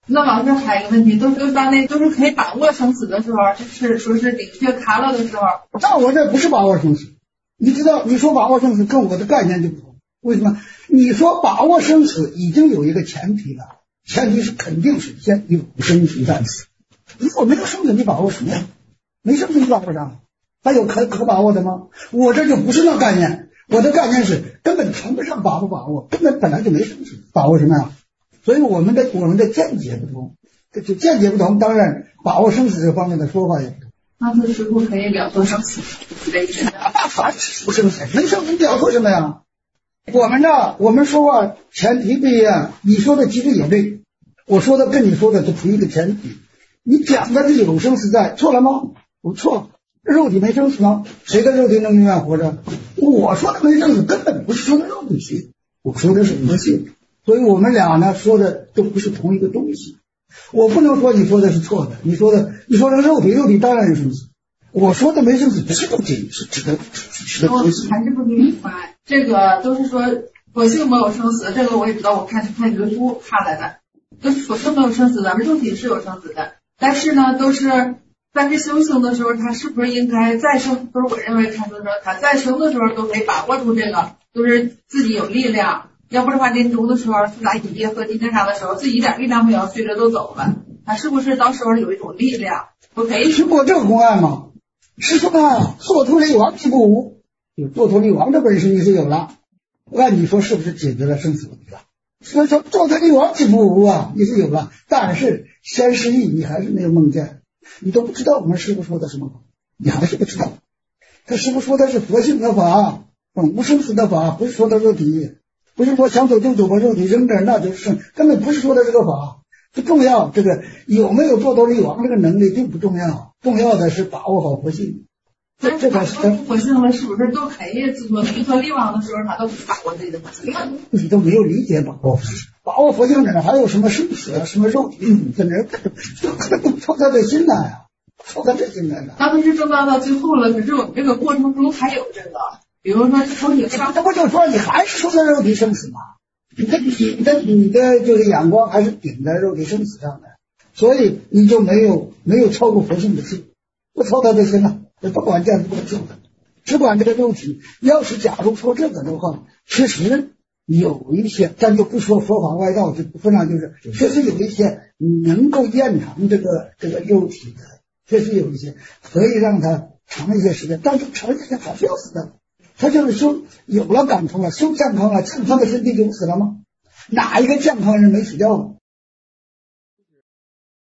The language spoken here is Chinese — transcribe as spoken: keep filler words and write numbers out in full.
那老师还有一个问题，都是当那都是可以把握生死的时候，就是说是领却卡了的时候。 那我这不是把握生死，你知道，你说把握生死跟我的概念就不同。为什么？你说把握生死已经有一个前提了，前提是肯定首先有生存在死。如果没有生死，你把握什么呀？没生死你把握啥？还有可可把握的吗？我这就不是那概念，我的概念是根本谈不上把不把握，根本本来就没生死，把握什么呀？所以我们的我们的见解不同，这就见解不同，当然把握生死这方面的说法也不同。 那这师傅可以了脱生死，没事的。 法是不生死，没生死了脱什么呀？我们呢，我们说话前提不一样，你说的其实也对，我说的跟你说的都不一个前提。你讲的是有生死在，错了吗？不错。肉体没生死吗？谁的肉体能永远活着？我说的没生死根本不是说的肉体性，我说的是魔性。所以我们俩呢说的都不是同一个东西。我不能说你说的是错的，你说的你说的肉体，肉体当然有生死。我说的没生死不是肉体，是指的指的佛性。 还是不明白，这个都是说佛性没有生死，这个我也知道，我看是看一个书看来的，都是佛性没有生死，咱们肉体是有生死的，但是呢都是。但是修行的时候，他是不是应该再生？不是我认为，他说说他再生的时候都可以把握住这个，就是自己有力量。要不的话，临终的时候，四大一业和地天上的时候，自己一点力量没有，随着都走了。他是不是到时候有一种力量？我可以听过这个公案吗？是说啊，做脱离王即不无，有做脱离王的本事你是有了，那你说是不是解决了生死问题了？所以说做脱离王即不无啊，你是有了，但是先失忆，你还是没有梦见。你都不知道我们师父说的什么，你还是不知道。他师父说的是佛性的法，嗯，无生死的法，不是说的肉体，不是说想走就走把肉体扔这儿，那就是根本不是说的这个法，不重要。这个有没有做到力王这个能力并不重要，重要的是把握好佛性。这这才是佛性了，是不是都可以自作自作力王的时候，他都把握自己的佛性？ 你都没有理解把握佛性。把握佛性的人还有什么生死啊，什么肉体在那儿，操他的心来啊，操他这心来了。 他们是正到到最后了，可是我们这个过程中还有这个，比如说抽你上， 这不就说你还是说的肉体生死吗？你的你的你的这个眼光还是顶在肉体生死上的，所以你就没有没有超过佛性的心，不操他的心了，不管这样不救的，只管这个肉体。要是假如说这个的话，其实。有一些，咱就不说佛法外道，这部分上就是确实有一些能够延长这个这个肉体的，确实有一些可以让他长一些时间，但是长一些还是要死的。他就是修有了感通了，修健康了，健康的身体就死了吗？哪一个健康人没死掉？